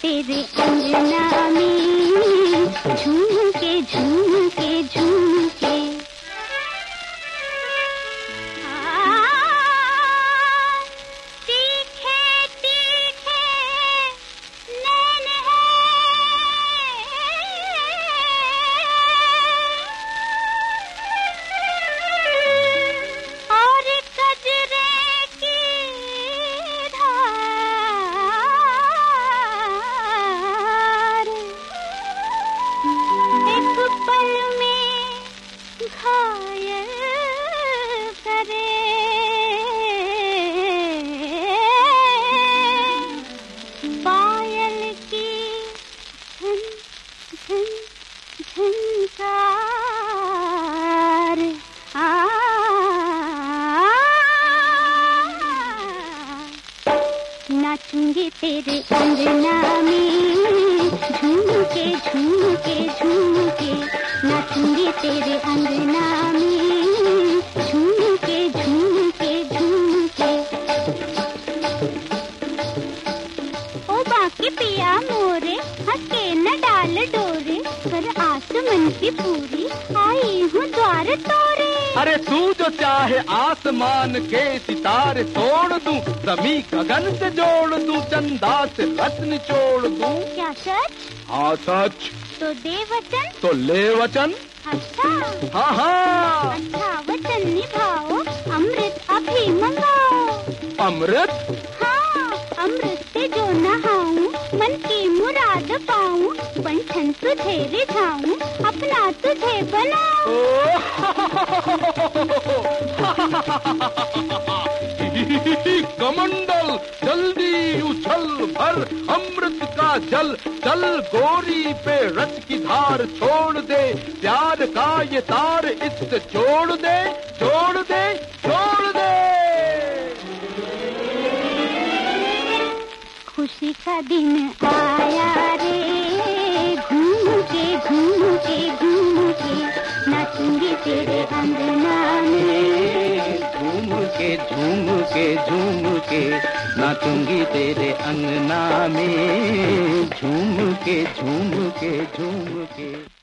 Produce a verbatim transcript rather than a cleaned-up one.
तेरे अंगना में, झूम के झूम के झूम के। नाचूंगी तेरे अंगना में, झूम के झूम के झूम के। नाचूंगी तेरे अंगना में, झूम के झूम के झूम के। ओ बाकी पिया मोरे, हंस के न डाल डोरे, कर आस मन की पूरी, आई हूँ द्वार तोरे। अरे तू जो चाहे आसमान के सितारे तोड़ दूं, जमी गगन से जोड़ दूं, चंदा से रत्न निचोड़ दूं। क्या सच? हाँ सच। तो दे वचन। तो ले वचन। अच्छा। हाँ हाँ। अच्छा वचन निभाओ, अमृत अभी मंगाओ। अमृत? हाँ, अमृत से जो नहाऊं, मन की मुराद पाऊं, बंधन तुझे रिझाऊं, अपना तुझे बनाऊं। कमंडल जल्दी उछल भर अमृत का जल, चल गोरी पे रस की धार छोड़ दे, प्यार का ये तार इससे जोड़ दे, जोड़ दे, जोड़ दे। खुशी का दिन आया रे, घूम के घूम के घूम के। नाचूंगी तेरे अंगना में, झूम के झूम के झूम के। नाचूंगी तेरे अंगना में, झूम के झूम के झूम के।